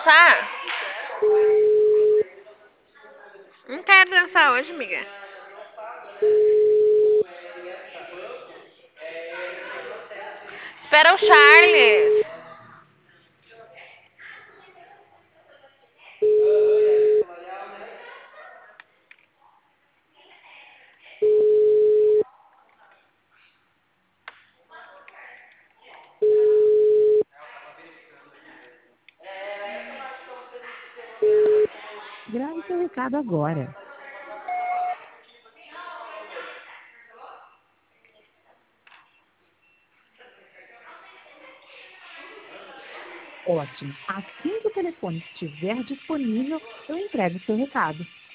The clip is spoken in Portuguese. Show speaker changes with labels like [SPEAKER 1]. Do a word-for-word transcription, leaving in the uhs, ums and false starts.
[SPEAKER 1] dançar? Não quero dançar hoje, amiga. Espera o Charles.
[SPEAKER 2] Grave seu recado agora. Ótimo. Assim que o telefone estiver disponível, eu entrego o seu recado.